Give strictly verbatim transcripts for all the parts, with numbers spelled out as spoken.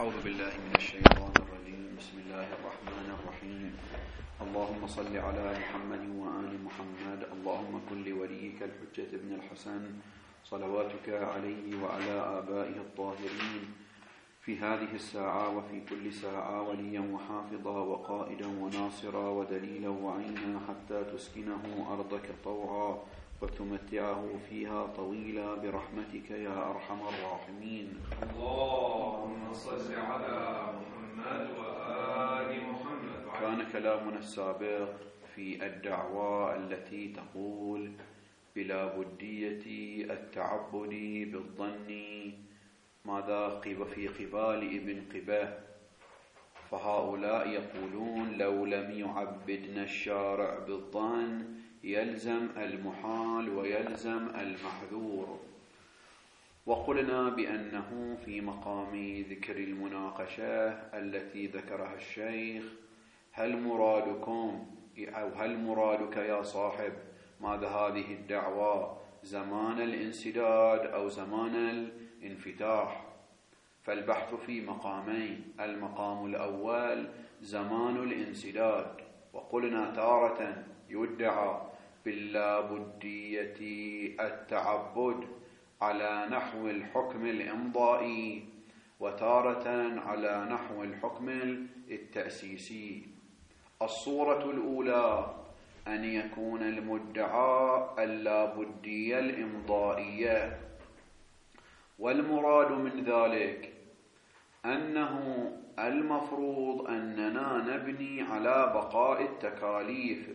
أعوذ بالله من الشيطان الرجيم. بسم الله الرحمن الرحيم. اللهم صل على محمد وآل محمد. اللهم كن لوليك الحجة ابن الحسن صلواتك عليه وعلى آبائه الطاهرين في هذه الساعة وفي كل ساعة وليا وحافظا وقائدا وناصرا ودليلا وعينا حتى تسكنه أرضك طوعا وتمتعه فيها طويلا برحمتك يا أرحم الراحمين. اللهم صل على محمد وآل محمد. كان كلامنا السابق في الدعوة التي تقول بلا بدية التعبد بالظن ماذا في قبال ابن قباه، فهؤلاء يقولون لو لم يعبدنا الشارع بالظن يلزم المحال ويلزم المحذور. وقلنا بأنه في مقام ذكر المناقشة التي ذكرها الشيخ هل مرادكم أو هل مرادك يا صاحب ماذا هذه الدعوة زمان الانسداد أو زمان الانفتاح؟ فالبحث في مقامين، المقام الأول زمان الانسداد، وقلنا تارة يدعى باللابدية التعبد على نحو الحكم الإمضائي، وتارة على نحو الحكم التأسيسي. الصورة الأولى أن يكون المدعى اللابدية الإمضائية، والمراد من ذلك أنه المفروض أننا نبني على بقاء التكاليف،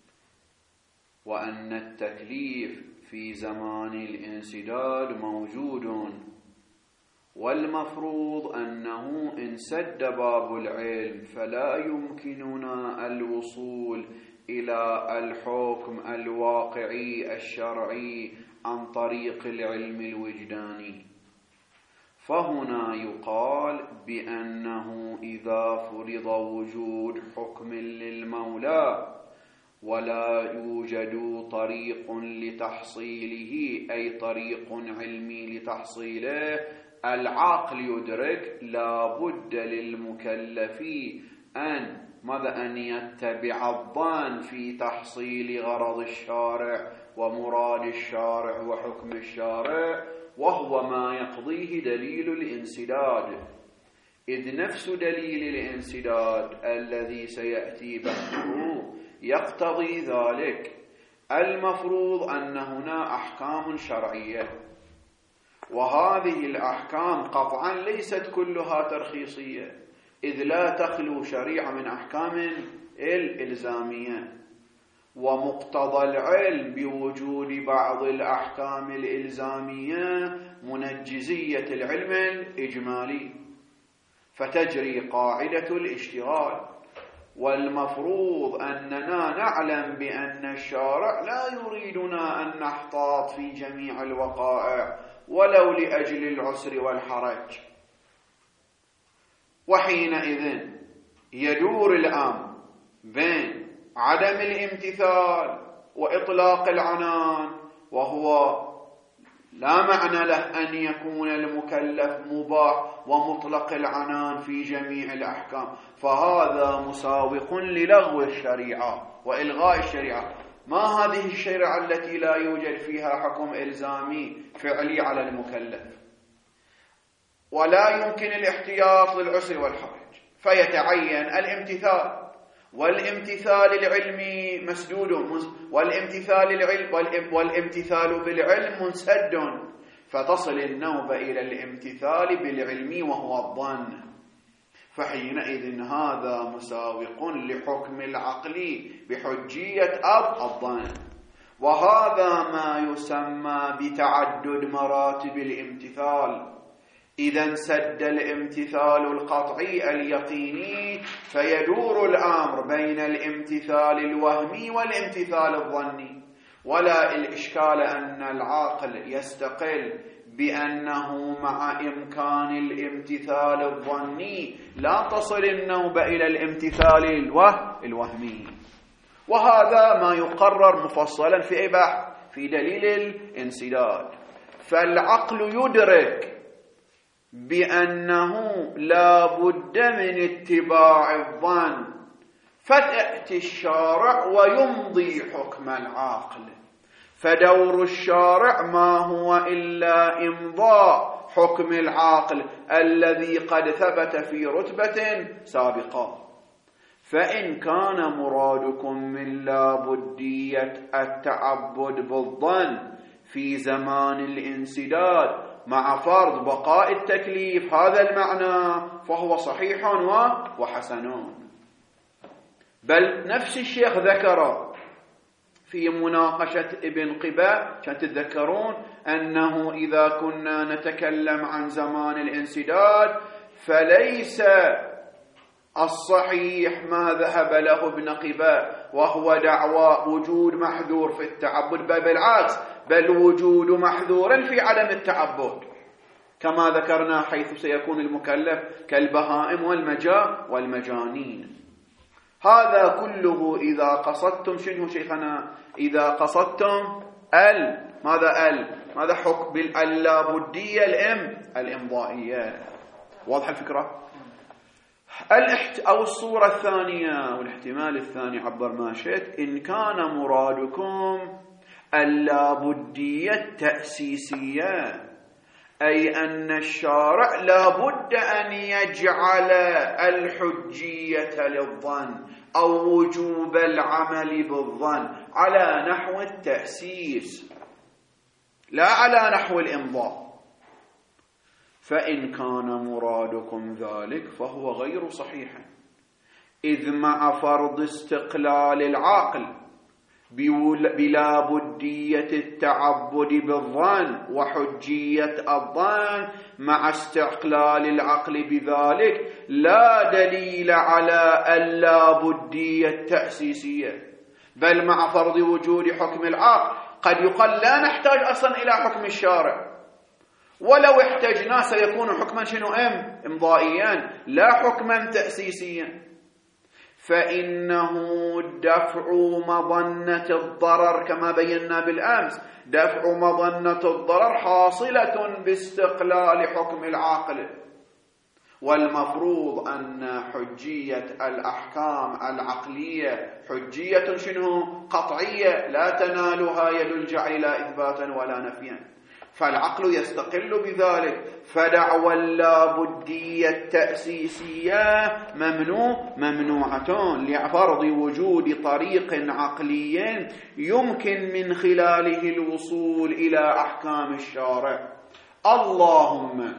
وأن التكليف في زمان الانسداد موجود، والمفروض أنه إن سد باب العلم فلا يمكننا الوصول إلى الحكم الواقعي الشرعي عن طريق العلم الوجداني. فهنا يقال بأنه إذا فرض وجود حكم للمولى ولا يوجد طريق لتحصيله، أي طريق علمي لتحصيله، العقل يدرك لا بد للمكلف أن ماذا أن يتبع الظن في تحصيل غرض الشارع ومراد الشارع وحكم الشارع، وهو ما يقضيه دليل الانسداد، إذ نفس دليل الانسداد الذي سيأتي بحثه يقتضي ذلك. المفروض أن هنا أحكام شرعية، وهذه الأحكام قطعا ليست كلها ترخيصية، إذ لا تخلو شريعة من أحكام الإلزامية، ومقتضى العلم بوجود بعض الأحكام الإلزامية منجزية العلم الإجمالي، فتجري قاعدة الاشتغال. والمفروض أننا نعلم بأن الشارع لا يريدنا أن نحتاط في جميع الوقائع ولو لأجل العسر والحرج، وحينئذ يدور الأمر بين عدم الامتثال وإطلاق العنان، وهو لا معنى له أن يكون المكلف مباح ومطلق العنان في جميع الأحكام، فهذا مساوق للغو الشريعة وإلغاء الشريعة. ما هذه الشريعة التي لا يوجد فيها حكم إلزامي فعلي على المكلف ولا يمكن الاحتياط للعسر والحرج، فيتعين الامتثال، والامتثال العلمي مسدود، والامتثال العلم والامتثال بالعلم منسد، فتصل النوبة إلى الامتثال بالعلم وهو الظن، فحينئذ هذا مساوق لحكم العقل بحجية أب الظن، وهذا ما يسمى بتعدد مراتب الامتثال. إذا انسد الامتثال القطعي اليقيني فيدور الأمر بين الامتثال الوهمي والامتثال الظني، ولا الإشكال أن العاقل يستقل بأنه مع إمكان الامتثال الظني لا تصل النوبة إلى الامتثال الوهمي، وهذا ما يقرر مفصلا في بحث في دليل الانسداد. فالعقل يدرك بأنه لا بد من اتباع الظن، فتأتي الشارع ويمضي حكم العاقل، فدور الشارع ما هو إلا إمضاء حكم العاقل الذي قد ثبت في رتبة سابقة. فإن كان مرادكم من لابدية التعبد بالظن في زمان الانسداد مع فرض بقاء التكليف هذا المعنى، فهو صحيح وحسن. بل نفس الشيخ ذكر في مناقشة ابن قباء، كانت تتذكرون أنه إذا كنا نتكلم عن زمان الانسداد فليس الصحيح ما ذهب له ابن قباء وهو دعوى وجود محذور في التعبد، بل بالعكس، بل وجود محذور في عدم التعبد كما ذكرنا، حيث سيكون المكلف كالبهائم والمجا والمجانين. هذا كله إذا قصدتم شنو شيخنا؟ إذا قصدتم ال ماذا ال ماذا حكم اللابدية الام الإمضائية. واضح الفكرة؟ الاحت... أو الصورة الثانية والاحتمال الثاني عبر ما شئت، إن كان مرادكم اللابدية التأسيسية، أي أن الشارع لابد أن يجعل الحجية للظن أو وجوب العمل بالظن على نحو التأسيس لا على نحو الإمضاء، فإن كان مرادكم ذلك فهو غير صحيح، إذ مع فرض استقلال العقل بلا بدية التعبد بالظن وحجية الظن مع استقلال العقل بذلك لا دليل على اللابدية التأسيسية، بل مع فرض وجود حكم العقل قد يقال لا نحتاج أصلا إلى حكم الشارع، ولو احتجنا سيكون حكما شنو ام امضائيا لا حكما تأسيسيا، فإنه دفع مظنة الضرر كما بينا بالأمس، دفع مظنة الضرر حاصلة باستقلال حكم العاقل، والمفروض أن حجية الأحكام العقلية حجية شنو قطعية لا تنالها يد الجعل لا إثباتا ولا نفيا، فالعقل يستقل بذلك، فدعوى اللابدية التأسيسية ممنوع ممنوعة لفرض وجود طريق عقلي يمكن من خلاله الوصول إلى أحكام الشارع. اللهم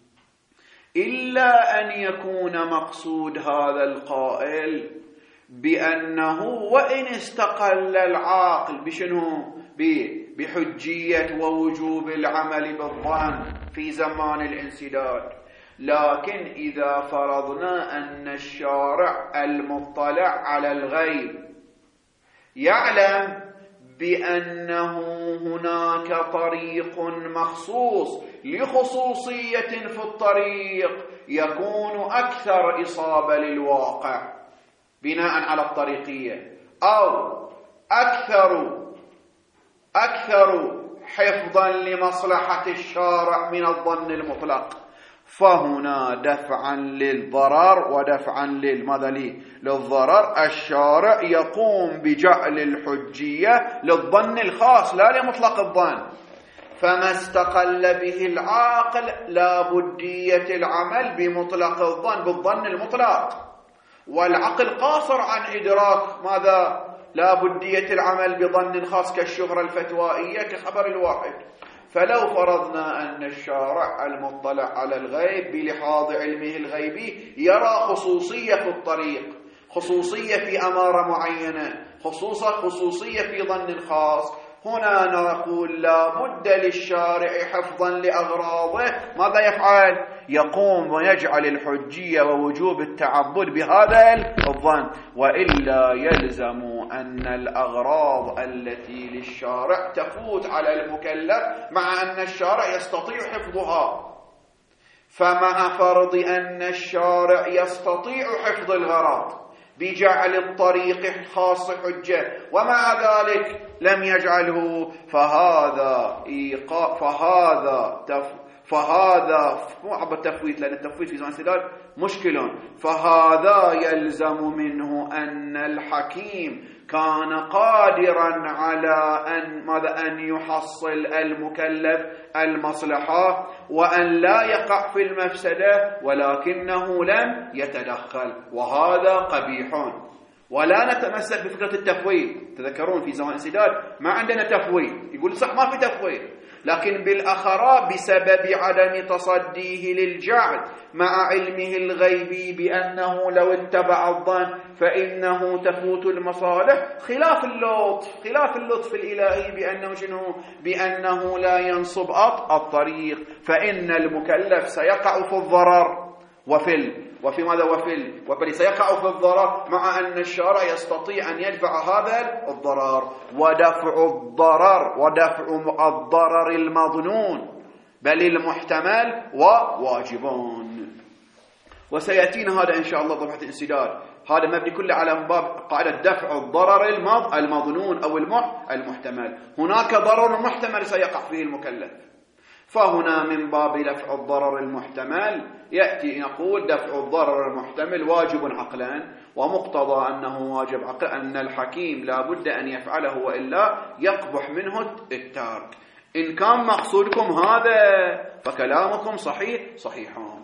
إلا أن يكون مقصود هذا القائل بأنه وإن استقل العاقل بشنو بحجية ووجوب العمل بالظن في زمان الانسداد، لكن إذا فرضنا أن الشارع المطلع على الغيب يعلم بأنه هناك طريق مخصوص لخصوصية في الطريق يكون أكثر إصابة للواقع بناء على الطريقية، أو أكثر أكثر حفظا لمصلحة الشارع من الظن المطلق، فهنا دفعا للضرر ودفعا للماذا لي للضرر الشارع يقوم بجعل الحجية للظن الخاص لا لمطلق الظن، فما استقل به العاقل لا بدية العمل بمطلق الظن بالظن المطلق، والعقل قاصر عن إدراك ماذا لا بدية العمل بظن خاص كالشهرة الفتوائية كخبر الواحد. فلو فرضنا أن الشارع المطلع على الغيب بلحاظ علمه الغيبي يرى خصوصية في الطريق، خصوصية في أمارة معينة، خصوصا خصوصية في ظن خاص، هنا نقول لا بد للشارع حفظا لأغراضه ماذا يفعل؟ يقوم ويجعل الحجية ووجوب التعبد بهذا الظن، وإلا يلزم أن الأغراض التي للشارع تفوت على المكلف مع أن الشارع يستطيع حفظها. فمع فرض أن الشارع يستطيع حفظ الغرض بجعل الطريق خاص حجة ومع ذلك لم يجعله، فهذا إيقاع فهذا تف فهذا مو عبر التفويت، لأن التفويت في زمان السداد مشكل. فهذا يلزم منه أن الحكيم كان قادرا على أن ماذا أن يحصل المكلف المصلحة وأن لا يقع في المفسدة، ولكنه لم يتدخل، وهذا قبيح. ولا نتمسك بفكرة التفويض. تذكرون في زمان السداد ما عندنا تفويض، يقول صح ما في تفويض، لكن بالأخرى بسبب عدم تصديه للجعل مع علمه الغيبي بأنه لو اتبع الظن فإنه تفوت المصالح، خلاف اللطف خلاف اللطف الإلهي بأنه شنو؟ بأنه لا ينصب الطريق، فإن المكلف سيقع في الضرر وفي ال وفي ماذا وفي وبل سيقع في الضرر، مع أن الشارع يستطيع أن يدفع هذا الضرر. ودفع الضرر ودفع الضرر المظنون بل المحتمل وواجبون. وسيأتينا هذا إن شاء الله طبعا الانسداد، هذا مبني كله على باب قاعدة دفع الضرر المظنون أو المحتمل. هناك ضرر محتمل سيقع فيه المكلف، فهنا من باب دفع الضرر المحتمل يأتي نقول دفع الضرر المحتمل واجب عقلا، ومقتضى أنه واجب عقلا أن الحكيم لا بد أن يفعله وإلا يقبح منه الترك. إن كان مقصودكم هذا فكلامكم صحيح صحيحون.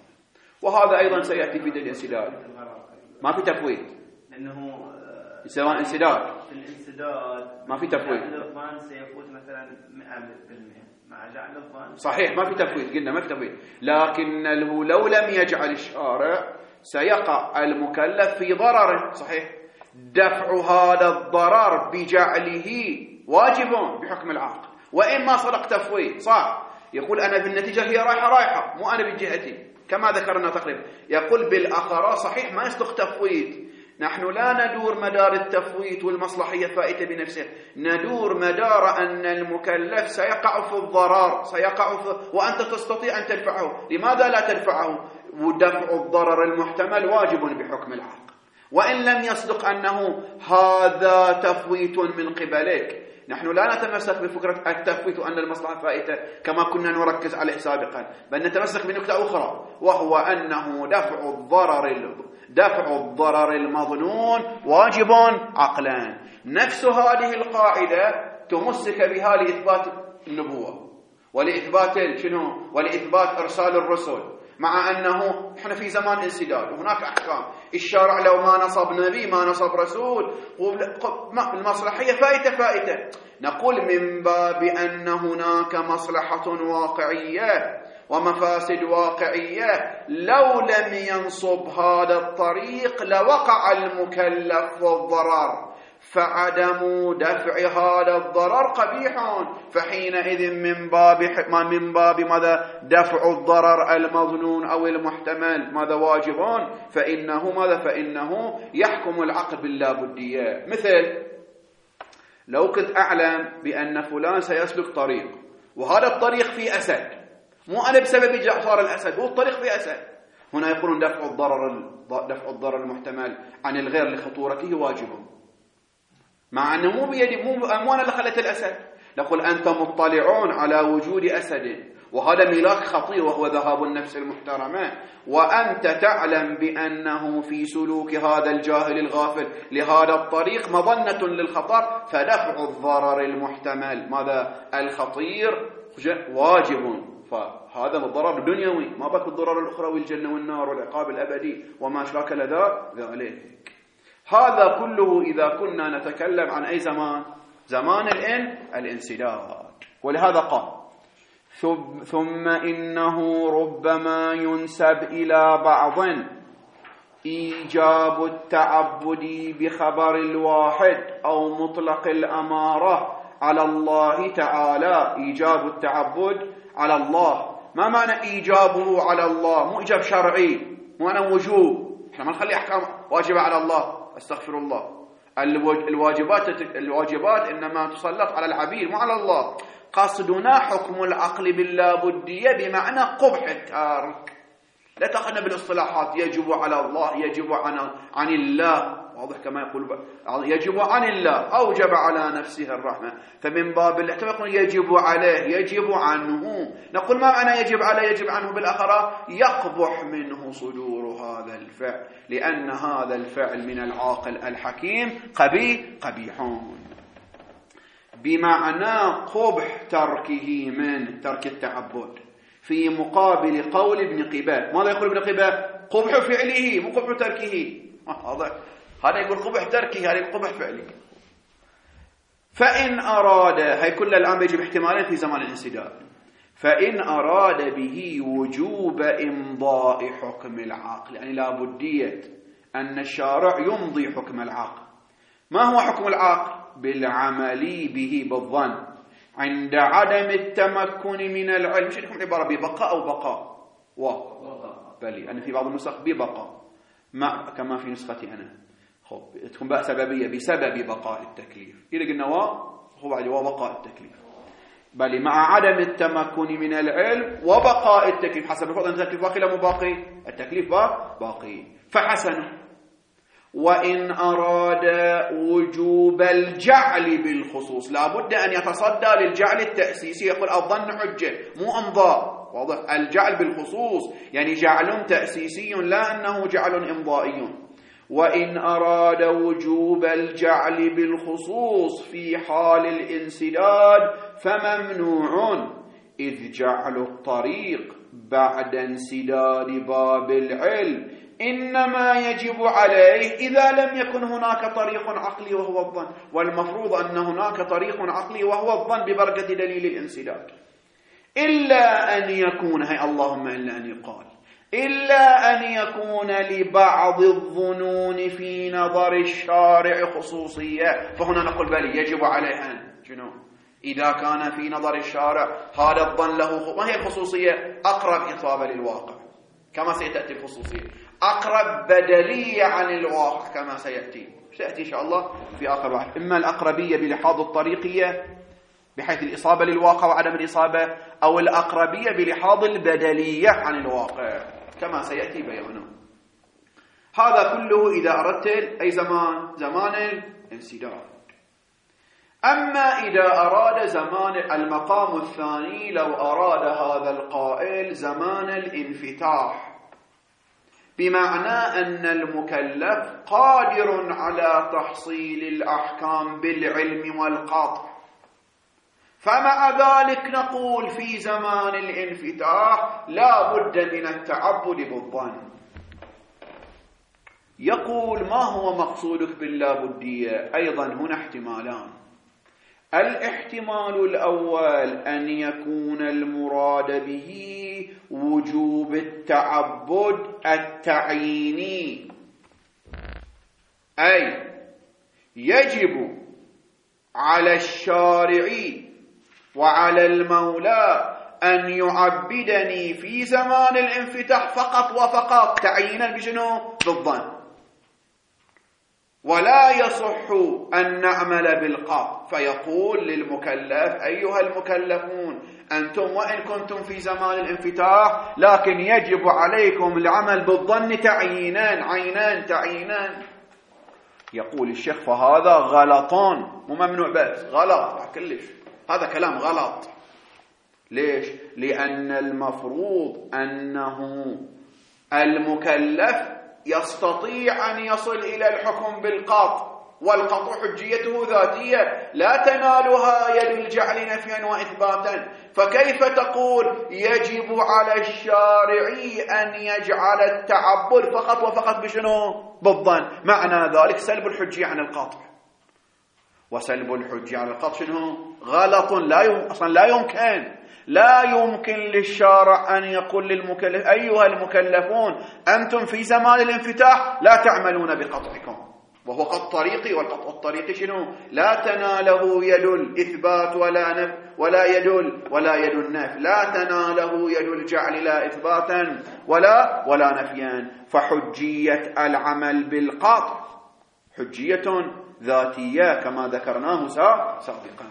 وهذا أيضا سيأتي في الانسداد، ما في تفويض لأنه سواء انسداد في الانسداد ما في تفويض، الضمان سيفوت مثلا مئة بالمئة مع جعل الضمان صحيح ما في تفويض، قلنا ما في تفويض، لكنه لو لم يجعل الشارع سيقع المكلف في ضرر. صحيح دفع هذا الضرر بجعله واجب بحكم العقل، وإن ما صدق تفويض صح يقول أنا بالنتيجة هي رايحة رايحة مو أنا بجهتي كما ذكرنا تقريبا. يقول بالأخرى صحيح ما يصدق تفويض، نحن لا ندور مدار التفويت والمصلحية فائتة بنفسه، ندور مدار أن المكلف سيقع في الضرر سيقع في وأنت تستطيع أن تدفعه، لماذا لا تدفعه؟ ودفع الضرر المحتمل واجب بحكم العقل، وإن لم يصدق أنه هذا تفويت من قبلك. نحن لا نتمسك بفكرة التفويت وأن المصلحة فائتة كما كنا نركز عليه سابقا، بل نتمسك بنقطة أخرى، وهو أنه دفع الضرر دفع الضرر المظنون واجب عقلا. نفس هذه القاعدة تمسك بها لإثبات النبوة ولإثبات شنو؟ ولإثبات إرسال الرسل، مع أنه إحنا في زمان انسداد وهناك أحكام. الشارع لو ما نصب نبي ما نصب رسول المصلحية فائتة فائتة. نقول من باب أن هناك مصلحة واقعية ومفاسد واقعية، لو لم ينصب هذا الطريق لوقع المكلف في الضرر، فعدم دفع هذا الضرر قبيح، فحينئذ من باب من باب ماذا دفع الضرر المظنون أو المحتمل ماذا واجبون، فإنه ماذا فإنه يحكم العقل باللابدية. مثل لو كنت أعلم بأن فلان سيسلك طريق وهذا الطريق فيه أسد، مو أنا بسبب جعفر الأسد، هو الطريق فيه أسد، هنا يقولون دفع الضرر دفع الضرر المحتمل عن الغير لخطورته واجب، مع أنه مو بيدي مو مو أنا اللي خلت الأسد. نقول أنت مطلعون على وجود أسد، وهذا ملاك خطير وهو ذهاب النفس المحترمة، وأنت تعلم بأنه في سلوك هذا الجاهل الغافل لهذا الطريق مظنة للخطر، فدفع الضرر المحتمل ماذا الخطير واجب. فهذا الضرر الدنيوي، ما بك الضرر الأخروي الجنة والنار والعقاب الأبدي وما شاكل ذلك. هذا كله إذا كنا نتكلم عن أي زمان، زمان الإن الانسداد. ولهذا قال ثم إنه ربما ينسب إلى بعض إيجاب التعبد بخبر الواحد أو مطلق الأمارة على الله تعالى. إيجاب التعبد على الله، ما معنى إيجابه على الله؟ مو إيجاب شرعي، مو معنى وجوب، إحنا ما نخلي أحكام واجبة على الله، استغفر الله. الواجبات الواجبات إنما تسلط على العبيد مو على الله. قصدنا حكم العقل باللابدية بمعنى قبح التارك، لا تأخذنا بالاصطلاحات يجب على الله، يجب عن عن الله، واضح كما يقول يجب عن الله، أوجب على نفسه الرحمة، فمن باب الاحتمال يقول يجب عليه، يجب عنه. نقول ما معنى يجب عليه يجب عنه؟ بالآخرة يقبح منه صدور هذا الفعل، لأن هذا الفعل من العاقل الحكيم قبيح قبيحون، بمعنى قبح تركه من ترك التعبد، في مقابل قول ابن قباء. ماذا يقول ابن قباء؟ قبح فعله مو قبح تركه. هذا هذا يقول قبح تركه، هذا يقول قبح فعله. فإن أراد، هي كل الآن بيجي باحتمالين في زمان الانسداد، فإن أراد به وجوب إمضاء حكم العقل، يعني لا بدية أن الشارع يمضي حكم العقل. ما هو حكم العقل؟ بالعمل به بالظن عند عدم التمكن من العلم. مش لكم عبارة ببقاء أو بقاء؟ واو بلي أنا في بعض النسخ ببقاء ما كما في نسختي أنا. خب تكون بقى سببية بسبب بقاء التكليف. إذا قلنا واو هو بعد واو بقاء التكليف، بل مع عدم التمكن من العلم وبقاء التكليف. حسب الفرض أن التكليف باقي لا مباقي؟ التكليف باقي. فحسن. وإن أراد وجوب الجعل بالخصوص، لا بد أن يتصدى للجعل التأسيسي، يقول الظن حجة مو أمضاء، واضح؟ الجعل بالخصوص يعني جعل تأسيسي لا أنه جعل إمضائي. وإن أراد وجوب الجعل بالخصوص في حال الانسداد فممنوع، إذ جعل الطريق بعد انسداد باب العلم إنما يجب عليه إذا لم يكن هناك طريق عقلي وهو الظن، والمفروض أن هناك طريق عقلي وهو الظن ببركة دليل الانسداد. إلا أن يكون، هي اللهم إلا أن يقال، إلا أن يكون لبعض الظنون في نظر الشارع خصوصية، فهنا نقول بل يجب عليه أن شنو؟ إذا كان في نظر الشارع هذا الظن له، ما هي الخصوصية؟ أقرب إصابة للواقع كما سيتأتي الخصوصية، أقرب بدلية عن الواقع كما سيأتي سيأتي إن شاء الله في آخر واحد. إما الأقربية بلحاظ الطريقية بحيث الإصابة للواقع وعدم الإصابة، أو الأقربية بلحاظ البدلية عن الواقع كما سيأتي بيانه. هذا كله إذا أردت أي زمان زمان الانسداد. أما إذا أراد زمان المقام الثاني، لو أراد هذا القائل زمان الانفتاح، بمعنى أن المكلف قادر على تحصيل الأحكام بالعلم والقطع، فمع ذلك نقول في زمان الانفتاح لا بد من التعبد بالظن. يقول ما هو مقصودك باللابدية؟ أيضا هنا احتمالان. الاحتمال الأول أن يكون المراد به وجوب التعبد التعييني، أي يجب على الشارع وعلى المولى أن يعبدني في زمان الانفتاح فقط وفقط تعيينا بشنو؟ بالظن، ولا يصح أن نعمل بالقطع. فيقول للمكلف أيها المكلفون أنتم وإن كنتم في زمان الانفتاح لكن يجب عليكم العمل بالظن تعيينا عينان تعيينا. يقول الشيخ فهذا غلطان، مو ممنوع بس غلط كلش، هذا كلام غلط. ليش؟ لأن المفروض أنه المكلف يستطيع أن يصل إلى الحكم بالقطع، والقطع حجيته ذاتية لا تنالها يد الجعل نفيا وإثباتا، فكيف تقول يجب على الشارع أن يجعل التعبد فقط وفقط بشنو؟ بالظن. معنى ذلك سلب الحجية عن القطع، وسلب الحجية عن القطع شنو؟ غلط، لا يم... أصلا لا يمكن لا يمكن للشارع أن يقول للمكلف أيها المكلفون أنتم في زمان الانفتاح لا تعملون بقطعكم، وهو قط طريقي، والقطع الطريقي شنو؟ لا تناله يد الإثبات ولا نف ولا يد ولا يد النفي، لا تناله يد الجعل لا إثباتا ولا ولا نفيا. فحجية العمل بالقطع حجية ذاتية كما ذكرناه سابقا.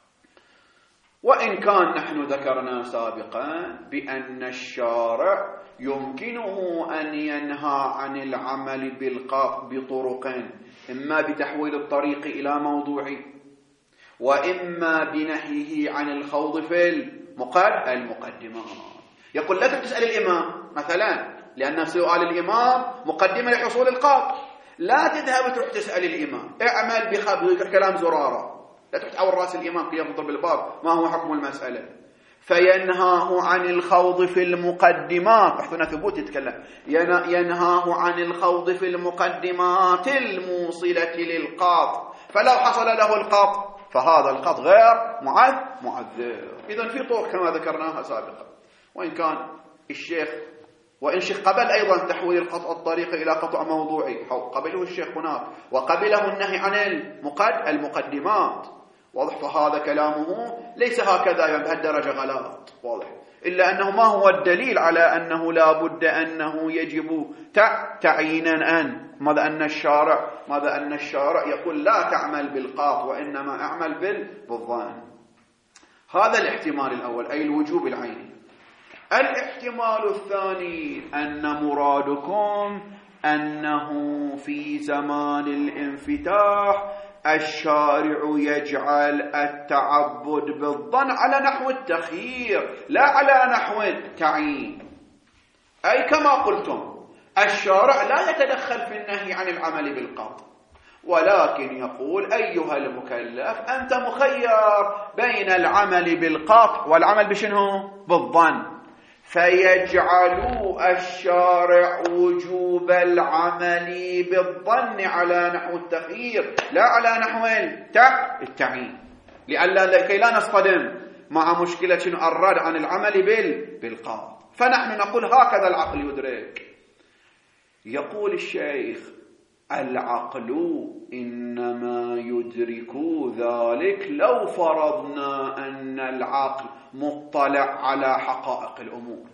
وإن كان نحن ذكرنا سابقا بأن الشارع يمكنه أن ينهى عن العمل بالقاط بطرقين، إما بتحويل الطريق إلى موضوعي، وإما بنهيه عن الخوض في المقد المقدمات. يقول لا تسأل الإمام مثلا، لأن سؤال الإمام مقدمة لحصول القاط، لا تذهب تروح تسأل الإمام، اعمل بخبر كلام زرارة، لا تروح تحول رأس الإمام كي ينظر بالباب ما هو حكم المسألة. فينهاه عن الخوض في المقدمات، بحثنا ثبوت يتكلم، ينهاه عن الخوض في المقدمات الموصلة للقاط، فلو حصل له القاط فهذا القاط غير معذر. إذن في طرق كما ذكرناها سابقا، وإن كان الشيخ وإن الشيخ قبل أيضا تحويل قطع الطريق إلى قطع موضوعي، قبله الشيخ هناك، وقبله النهي عن المقد المقدمات، واضح؟ فهذا كلامه ليس هكذا بهالدرجة غلط، واضح؟ إلا أنه ما هو الدليل على أنه لا بد أنه يجب تعيينا أن ماذا أن الشارع ماذا أن الشارع يقول لا تعمل بالقاط وإنما أعمل بالظن. هذا الاحتمال الأول، أي الوجوب العيني. الاحتمال الثاني أن مرادكم أنه في زمان الانفتاح الشارع يجعل التعبد بالظن على نحو التخيير لا على نحو التعيين، أي كما قلتم الشارع لا يتدخل في النهي عن العمل بالقاط، ولكن يقول أيها المكلف أنت مخير بين العمل بالقاط والعمل بشنو؟ بالظن، فيجعل الشارع وجوب العمل بالظن على نحو التخيير لا على نحو التعيين، لئلا لكي لا نصطدم مع مشكلة الرد عن العمل بالقاط. فنحن نقول هكذا العقل يدرك. يقول الشيخ العقل إنما يدرك ذلك لو فرضنا أن العقل مطلع على حقائق الأمور،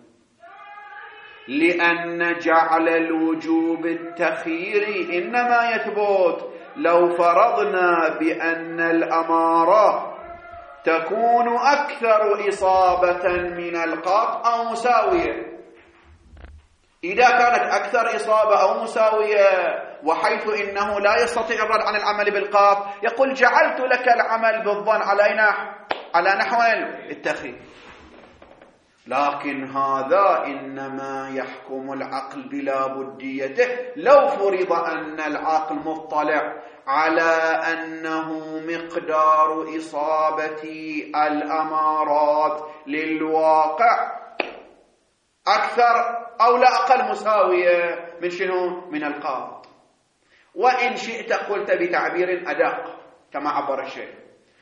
لأن جعل الوجوب التخييري إنما يثبت لو فرضنا بأن الأمارة تكون أكثر إصابة من القاط أو مساوية. إذا كانت أكثر إصابة أو مساوية وحيث إنه لا يستطيع الرد عن العمل بالقاط، يقول جعلت لك العمل بالظن على نحو على نحو التخيير. لكن هذا إنما يحكم العقل بلا بديته لو فرض أن العقل مطلع على أنه مقدار إصابة الأمارات للواقع أكثر أو لا أقل مساوية من شنو؟ من القاط. وإن شئت قلت بتعبير أدق كما عبر الشيخ،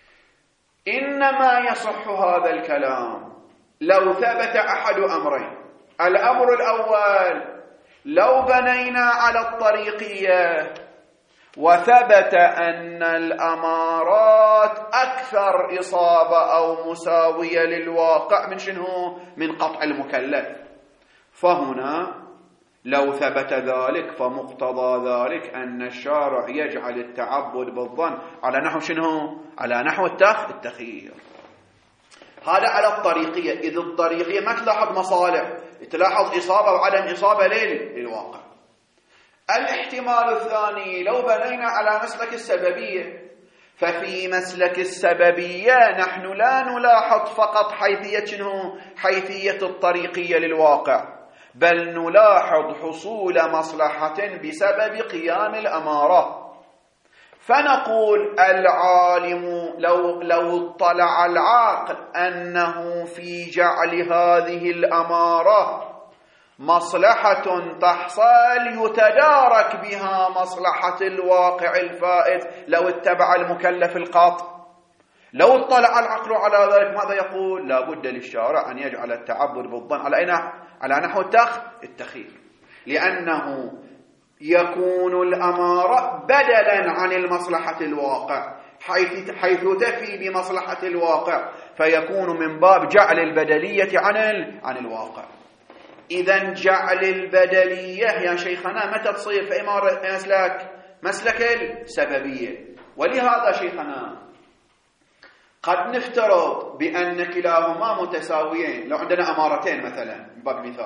إنما يصح هذا الكلام لو ثبت أحد أمرين. الأمر الأول، لو بنينا على الطريقية وثبت أن الأمارات أكثر إصابة أو مساوية للواقع من شنو؟ من قطع المكلف، فهنا لو ثبت ذلك فمقتضى ذلك أن الشارع يجعل التعبد بالظن على نحو شنو؟ على نحو التخ التخيير. هذا على الطريقية، إذ الطريقية ما تلاحظ مصالح، تلاحظ إصابة وعدم إصابة للواقع. الاحتمال الثاني، لو بنينا على مسلك السببية، ففي مسلك السببية نحن لا نلاحظ فقط حيثية شنو؟ حيثية الطريقية للواقع، بل نلاحظ حصول مصلحة بسبب قيام الأمارة. فنقول العالم لو لو اطلع العاقل أنه في جعل هذه الأمارة مصلحة تحصل يتدارك بها مصلحة الواقع الفائت لو اتبع المكلف القاط، لو اطلع العقل على ذلك ماذا يقول؟ لا بد للشارع أن يجعل التعبد بالظن على نحو على نحو التخ التخيير، لأنه يكون الأمارة بدلا عن المصلحة الواقع، حيث حيث تفي بمصلحة الواقع فيكون من باب جعل البدلية عن عن الواقع. إذن جعل البدلية يا شيخنا متى تصير؟ في مسلك مسلك السببية. ولهذا شيخنا قد نفترض بأن كلاهما متساويين. لو عندنا أمارتين مثلا باب مثال،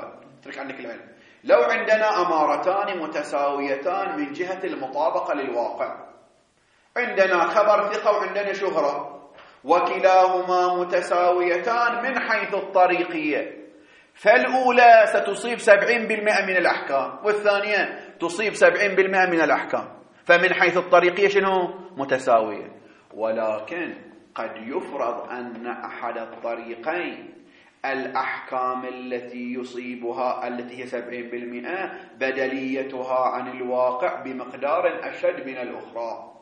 اترك عنك العلم. لو عندنا أمارتان متساويتان من جهة المطابقة للواقع، عندنا خبر ثقة وعندنا شهرة، وكلاهما متساويتان من حيث الطريقية، فالأولى ستصيب سبعين بالمئة من الأحكام والثانية تصيب سبعين بالمئة من الأحكام، فمن حيث الطريقية شنو؟ متساوية. ولكن قد يفرض أن أحد الطريقين الأحكام التي يصيبها التي هي سبعين بالمئة بدليتها عن الواقع بمقدار أشد من الأخرى،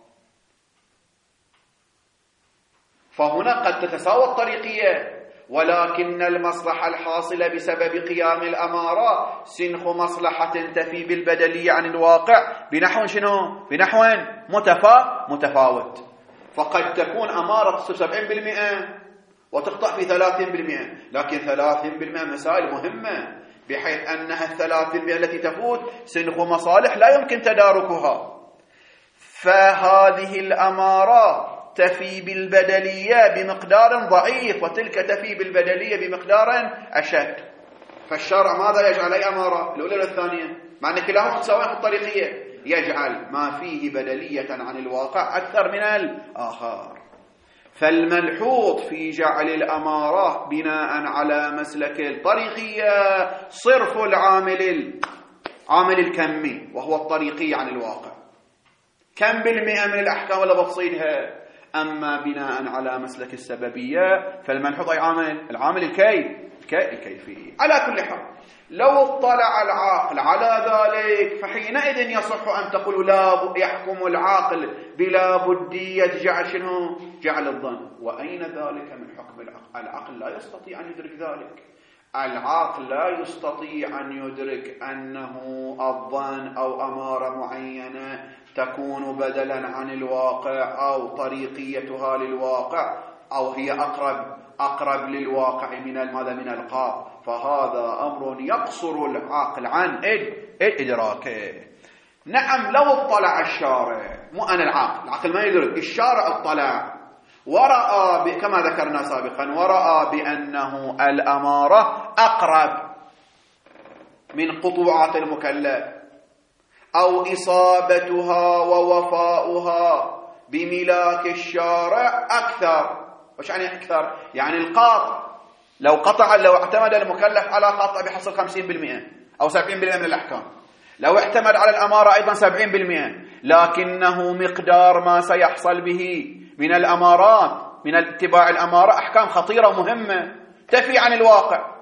فهنا قد تتساوى الطريقية، ولكن المصلحة الحاصلة بسبب قيام الأمارة سنخ مصلحة تفي بالبدلية عن الواقع بنحو شنو؟ بنحو متفا متفاوت. فقد تكون أمارة تصيب سبعين بالمئة وتخطأ في ثلاثين بالمئة، لكن ثلاثين بالمئة مسائل مهمة بحيث أنها الثلاثين بالمئة التي تفوت سنخ مصالح لا يمكن تداركها، فهذه الأمارة تفي بالبدلية بمقدار ضعيف وتلك تفي بالبدلية بمقدار أشد. فالشرع ماذا يجعل أي أمارة؟ الأولى والثانية، مع أن كلاهما متساويان في الطريقية، يجعل ما فيه بدلية عن الواقع أكثر من الآخر. فالملحوظ في جعل الأمارة بناء على مسلك الطريقية صرف العامل العامل الكمي وهو الطريقي عن الواقع، كم بالمئة من الأحكام اللي بتصيدها. أما بناء على مسلك السببية فالملحوظ أي عامل؟ العامل الكيف الكيفي. على كل حال لو اطلع العاقل على ذلك فحينئذ يصح أن تقول لا يحكم العاقل بلا بدية جعل شنو؟ جعل الظن. وأين ذلك من حكم العقل؟ العقل لا يستطيع أن يدرك ذلك. العقل لا يستطيع أن يدرك أنه الظن أو أمارة معينة تكون بدلا عن الواقع أو طريقيتها للواقع أو هي أقرب أقرب للواقع من ماذا؟ من القاء. فهذا أمر يقصر العقل عن إدراكه. نعم لو اطلع الشارع، مو أنا العقل، العقل ما يدرك، الشارع اطلع ورأى كما ذكرنا سابقا، ورأى بأنه الأمارة أقرب من قطوعات المكلف أو إصابتها ووفاؤها بملاك الشارع أكثر. وش يعني أكثر؟ يعني القاطع لو قطع لو اعتمد المكلف على قاطع بحصل خمسين بالمئة أو سبعين بالمئة من الأحكام، لو اعتمد على الأمارة أيضا سبعين بالمئة، لكنه مقدار ما سيحصل به من الأمارات من اتباع الأمارة أحكام خطيرة مهمة تفي عن الواقع.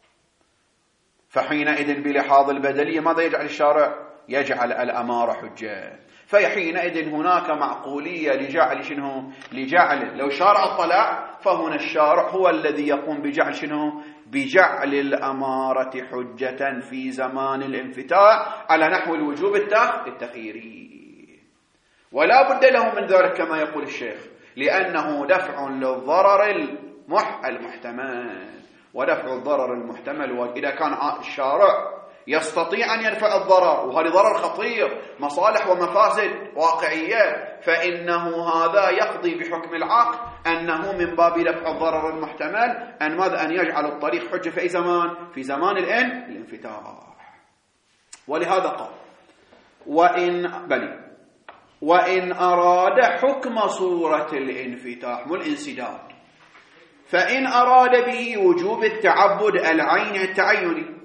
فحينئذ بلحاظ البدلية ماذا يجعل الشارع؟ يجعل الأمارة حجة. فحينئذ هناك معقولية لجعل شنو؟ لجعل لو شارع الطلاع فهنا الشارع هو الذي يقوم بجعل شنو؟ بجعل الأمارة حجة في زمان الانفتاح على نحو الوجوب التخييري، ولا بد له من ذلك كما يقول الشيخ، لأنه دفع للضرر المحتمل. ودفع الضرر المحتمل، وإذا كان الشارع يستطيع أن يرفع الضرر، وهذا ضرر خطير، مصالح ومفاسد واقعية، فإنه هذا يقضي بحكم العقل أنه من باب دفع الضرر المحتمل أن ماذا؟ أن يجعل الطريق حجة في أي زمان؟ في زمان الإن الانفتاح. ولهذا قال وإن بل وإن أراد حكم صورة الانفتاح مو الانسداد، فإن أراد به وجوب التعبد العين التعيني.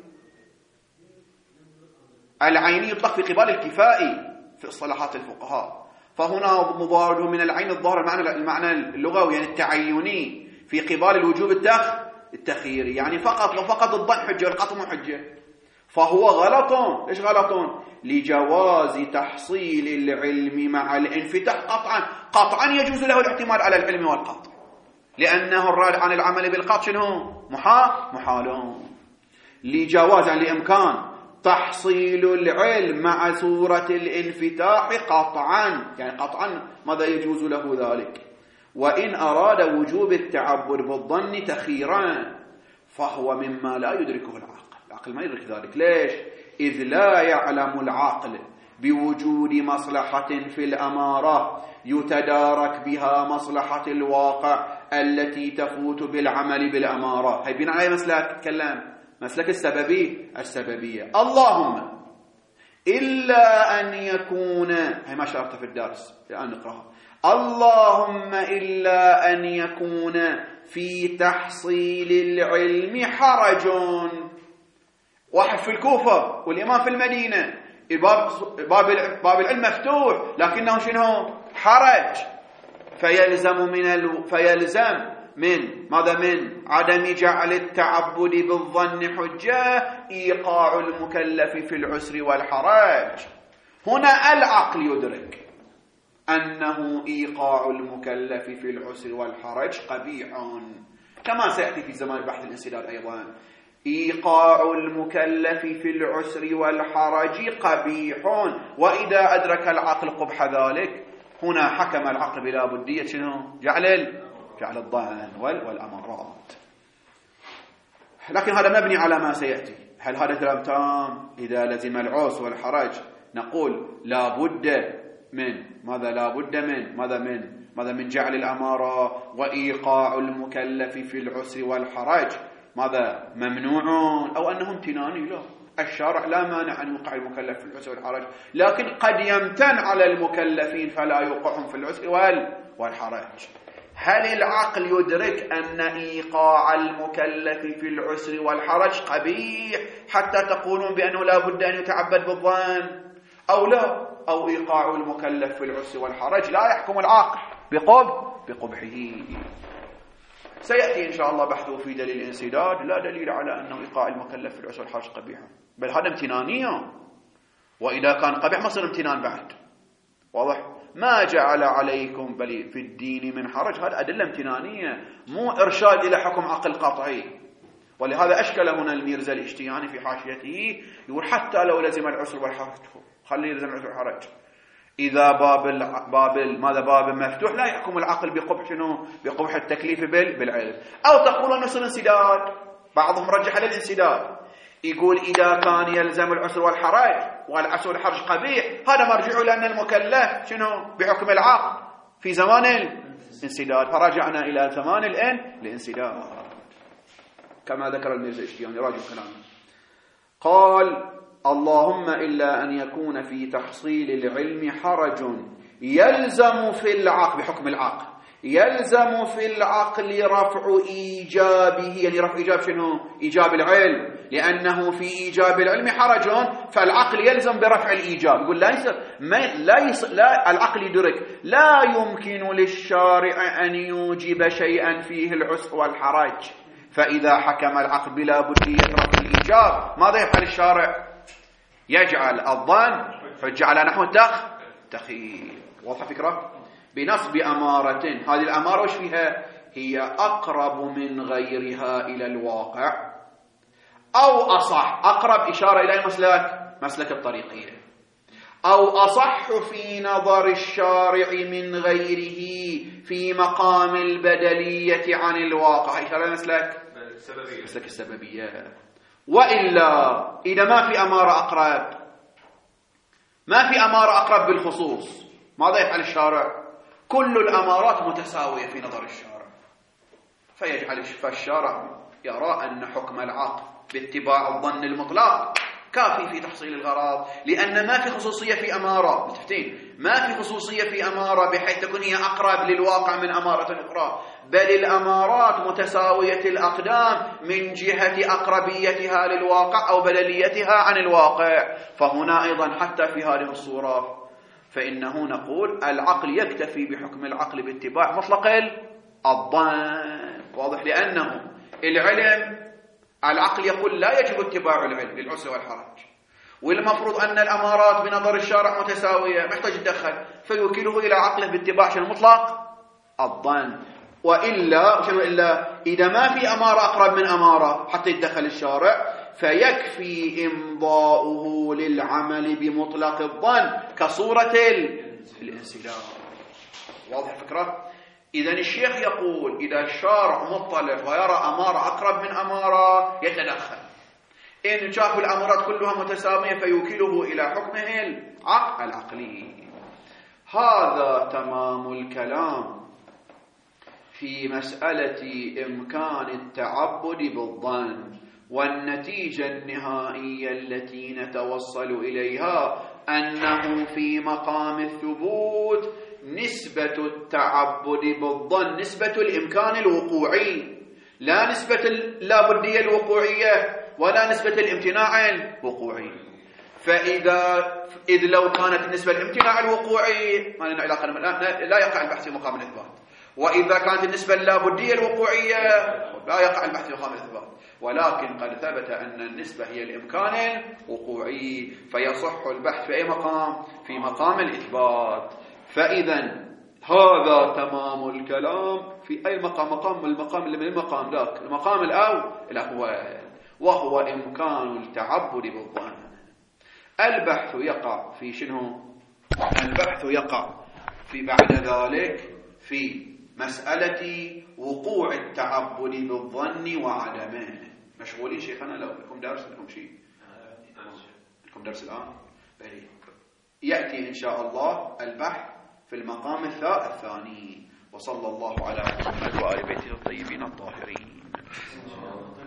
العيني يطلق في قبال الكفائي في اصطلاحات الفقهاء، فهنا مضاربه من العين الظاهر المعنى المعنى اللغوي يعني التعيني في قبال الوجوب التخ التخييري، يعني فقط لو فقط الظن حجة والقطع مو حجة، فهو غلط. ايش غلط؟ لجواز تحصيل العلم مع الانفتاح قطعا. قطعا يجوز له الاعتماد على العلم والقطع، لأنه الراد عن العمل بالقطع شنو؟ محال محال. لجواز يعني لإمكان تحصيل العلم مع صورة الانفتاح قطعا، يعني قطعا ماذا يجوز له ذلك. وإن أراد وجوب التعبد بالظن تخيرا فهو مما لا يدركه العقل. العقل ما يدرك ذلك. ليش؟ إذ لا يعلم العقل بوجود مصلحة في الأمارة يتدارك بها مصلحة الواقع التي تفوت بالعمل بالأمارة. هاي بناء على مسلك تكلم مسلك السببي السببية. اللهم إلا أن يكون، هي ما شرحت في الدرس الآن نقرأها. اللهم إلا أن يكون في تحصيل العلم حرج. واحد في الكوفة والإمام في المدينة، باب باب العلم مفتوح لكنه شنو؟ حرج. فيلزم من ال... فيلزم من ماذا؟ من عدم جعل التعبد بالظن حجة إيقاع المكلف في العسر والحرج. هنا العقل يدرك أنه إيقاع المكلف في العسر والحرج قبيح، كما سيأتي في زمان بحث الانسداد أيضا. إيقاع المكلف في العسر والحرج قبيح، وإذا أدرك العقل قبح ذلك هنا حكم العقل بلا بدية شنو؟ جعل جعل الظن والأمارات. لكن هذا مبني على ما سيأتي. هل هذا كلام تام؟ إذا لزم العسر والحرج نقول لا بد من ماذا؟ لا بد من ماذا؟ من ماذا؟ من جعل الأمارة. وإيقاع المكلف في العسر والحرج ماذا؟ ممنوع، أو أنه امتناني. لا، الشارع لا مانع أن يوقع المكلف في العسر والحرج، لكن قد يمتن على المكلفين فلا يوقعهم في العسر والحرج. هل العقل يدرك أن إيقاع المكلف في العسر والحرج قبيح حتى تقولون بأنه لا بد أن يتعبد بالظن، أو لا؟ أو إيقاع المكلف في العسر والحرج لا يحكم العقل بقبح بقبحه. سيأتي إن شاء الله بحثه في دليل الانسداد. لا دليل على أنه إيقاع المكلف في العسر والحرج قبيح، بل هذا امتنانية، وإذا كان قبيح ما صير امتنان بعد. واضح؟ ما جعل عليكم بل في الدين من حرج، هذا أدلة امتنانية، مو إرشاد إلى حكم عقل قطعي. ولهذا أشكل هنا الميرزا الاشتياني في حاشيته، يقول حتى لو لزم العسر والحرج، خلي يلزم العسر والحرج، إذا باب ال... باب ال... ماذا باب مفتوح لا يحكم العقل بقبح شنو؟ بقبح التكليف بال... بالعلم. أو تقول نص الانسداد، بعضهم رجح للانسداد، يقول إذا كان يلزم العسر والحرج والعسر والحرج قبيح، هذا مرجع لأن المكلف شنو؟ بحكم العقل في زمان الانسداد، فرجعنا إلى زمان الان الانسداد كما ذكر الميرزا الاشتياني. راجع كلامه. قال اللهم إلا أن يكون في تحصيل العلم حرج يلزم في العقل بحكم العقل، يلزم في العقل رفع إيجابه، يعني رفع إيجاب شنو؟ إيجاب العلم، لأنه في إيجاب العلم حرج، فالعقل يلزم برفع الإيجاب. يقول لا يصير ما لا, يصير لا العقل يدرك لا يمكن للشارع أن يوجب شيئا فيه العسر والحرج، فإذا حكم العقل بلا بدية رفع الإيجاب ماذا يفعل الشارع؟ يجعل الظن حجة على نحو التخ تخيل. واضحة فكرة؟ بنصب أمارة، هذه الأمارة وش فيها؟ هي أقرب من غيرها إلى الواقع، أو أصح، أقرب إشارة إلى المسلك مسلك الطريقية، أو أصح في نظر الشارع من غيره في مقام البدلية عن الواقع، إشارة مسلك السببية. مسلك السببية. وإلا إذا ما في أمارة أقرب، ما في أمارة أقرب بالخصوص، ماذا يفعل الشارع؟ كل الأمارات متساوية في نظر الشارع، فيجعل فالشارع يرى أن حكم العقل باتباع الظن المطلق كافي في تحصيل الغرض، لأن ما في خصوصية في أمارة، متفقين؟ ما في خصوصية في أمارة بحيث تكون هي أقرب للواقع من أمارة أخرى، بل الأمارات متساوية الأقدام من جهة أقربيتها للواقع أو بدليتها عن الواقع. فهنا أيضا حتى في هذه الصورة فإنه نقول العقل يكتفي بحكم العقل باتباع مطلق الظن. واضح؟ لأنه العلم العقل يقول لا يجب اتباع العلم للعسر والحرج، والمفروض أن الأمارات بنظر الشارع متساوية، محتاج يتدخل فيوكله إلى عقله باتباع شنو؟ مطلق الظن. وإلا شنو إلا إذا ما في أمارة أقرب من أمارة حتى يتدخل الشارع، فيكفي إمضاؤه للعمل بمطلق الظن كصورة الانسداد. واضح الفكرة؟ إذا الشيخ يقول إذا الشارع مطلع ويرى أمارة أقرب من أمارة يتدخل، إن شاف الأمارات كلها متساوية فيوكله إلى حكمه العقل العقلي. هذا تمام الكلام في مسألة إمكان التعبد بالظن. والنتيجة النهائية التي نتوصل إليها أنه في مقام الثبوت نسبة التعبد بالظن نسبة الإمكان الوقوعي، لا نسبة اللابدية الوقوعية ولا نسبة الامتناع الوقوعي. فإذا إذ لو كانت النسبة الامتناع الوقوعي ما لنا علاقة، لا يقع البحث في مقام الإثبات. وإذا كانت النسبة اللابدية الوقوعية لا يقع البحث في مقام الإثبات. ولكن قد ثبت أن النسبة هي الإمكان الوقوعي، فيصح البحث في أي مقام؟ في مقام الإثبات. فإذا هذا تمام الكلام في أي مقام؟ مقام المقام اللي من المقام ذاك المقام الأول الأول، وهو إمكان التعبد بالظن. البحث يقع في شنو؟ البحث يقع في بعد ذلك في مسألة وقوع التعبد بالظن وعدمه. مشغولين شيخنا؟ لو لكم درس لكم شيء؟ لكم درس الآن؟ بلي. يأتي إن شاء الله البحث في المقام الثاني. وصلى الله على محمد وآل بيته الطيبين الطاهرين.